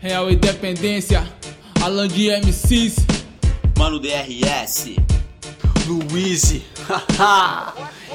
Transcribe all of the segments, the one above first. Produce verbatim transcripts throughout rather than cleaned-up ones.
Real Independência, Alan de M Cs, Mano D R S, Luiz, haha.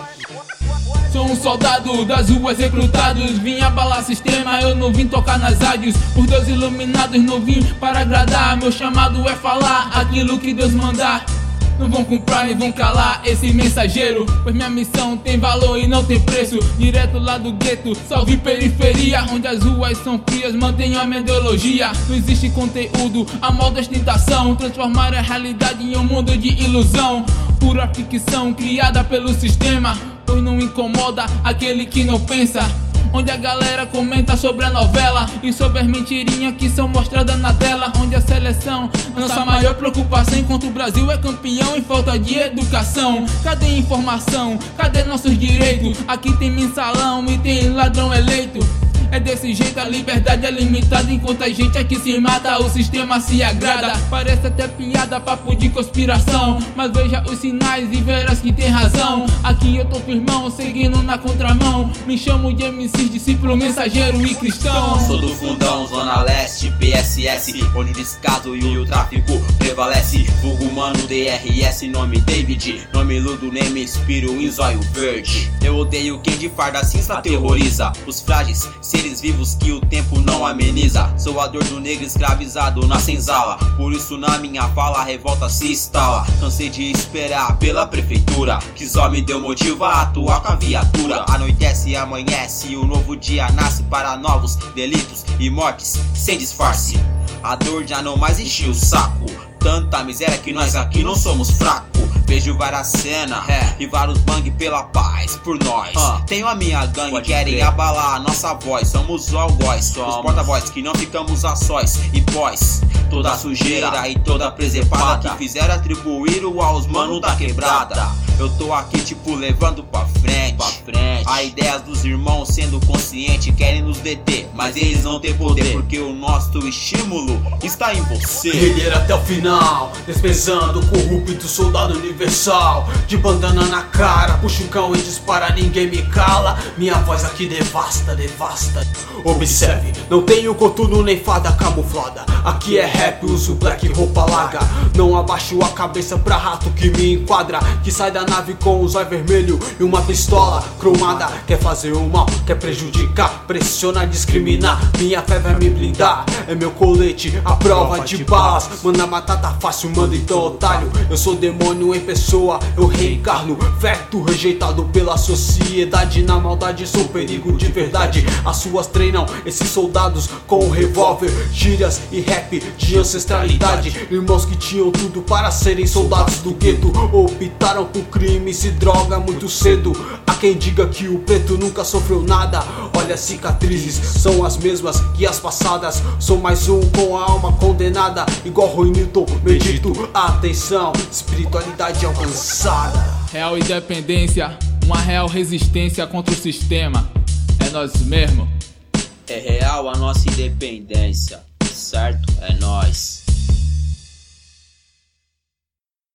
Sou um soldado das ruas recrutados, vim abalar sistema, eu não vim tocar nas rádios. Por Deus iluminados não vim para agradar, meu chamado é falar aquilo que Deus mandar. Não vão comprar nem vão calar esse mensageiro, pois minha missão tem valor e não tem preço. Direto lá do gueto, salve periferia, onde as ruas são frias, mantenho a minha ideologia. Não existe conteúdo, a moda ostentação, transformar a realidade em um mundo de ilusão. Pura ficção criada pelo sistema, pois não incomoda aquele que não pensa. Onde a galera comenta sobre a novela e sobre as mentirinhas que são mostradas na tela. Onde a seleção é nossa maior preocupação, enquanto o Brasil é campeão em falta de educação. Cadê informação? Cadê nossos direitos? Aqui tem mensalão e tem ladrão eleito. É desse jeito, a liberdade é limitada, enquanto a gente aqui se mata, o sistema se agrada. Parece até piada, papo de conspiração, mas veja os sinais e verás que tem razão. Aqui eu tô firmão, seguindo na contramão. Me chamo de M C, discípulo, mensageiro e cristão. Sou do fundão, Zona Leste, P S S, onde o descaso e o tráfico prevalece. Vulgo Mano D R S, nome David, nome Ludo, nem me inspiro em zóio verde. Eu odeio quem de farda cinza aterroriza os frágeis seres vivos que o tempo não ameniza. Sou a dor do negro escravizado na senzala, por isso na minha fala a revolta se instala. Cansei de esperar pela prefeitura, que só me deu motivo a atuar com a viatura. Anoitece e amanhece e o novo dia nasce para novos delitos e mortes sem disfarce. A dor já não mais enche o saco, tanta miséria que nós aqui não somos fracos. Vejo várias cenas é, e vários bang pela paz por nós. uh, Tenho a minha gangue, querem crer. Abalar a nossa voz. Somos os algoz, os porta-voz que não ficamos a sós. E pós, toda a sujeira e toda a presepada que fizeram atribuir o aos mano da quebrada. Eu tô aqui tipo levando pra frente, pra frente. A ideias dos irmãos sendo consciente querem nos deter, mas eles não têm poder, porque o nosso estímulo está em você. Guerreiro até o final, despesando o corrupto soldado universal. De bandana na cara, puxa o cão e dispara, ninguém me cala. Minha voz aqui devasta, devasta. Observe, não tenho coturno nem fada camuflada. Aqui é rap, uso black, roupa larga. Não abaixo a cabeça pra rato que me enquadra, que sai da nave com um zóio vermelho e uma pistola cromada. Quer fazer o mal, quer prejudicar, pressiona, discriminar. Minha fé vai me blindar, é meu colete, a prova de balas. Manda matar tá fácil, manda então otário. Eu sou demônio em pessoa, eu reencarno, feto rejeitado pela sociedade. Na maldade sou perigo de verdade. As suas treinam esses soldados com revólver, gírias e rap de ancestralidade. Irmãos que tinham tudo para serem soldados do gueto, optaram por crimes e droga muito cedo. Há quem diga que o preto nunca sofreu nada. Olha, as cicatrizes são as mesmas que as passadas. Sou mais um com a alma condenada, igual Roy Newton, medito. Atenção, espiritualidade alcançada. Real Independência, uma real resistência contra o sistema. É nós mesmo. É real a nossa independência, certo? É nós.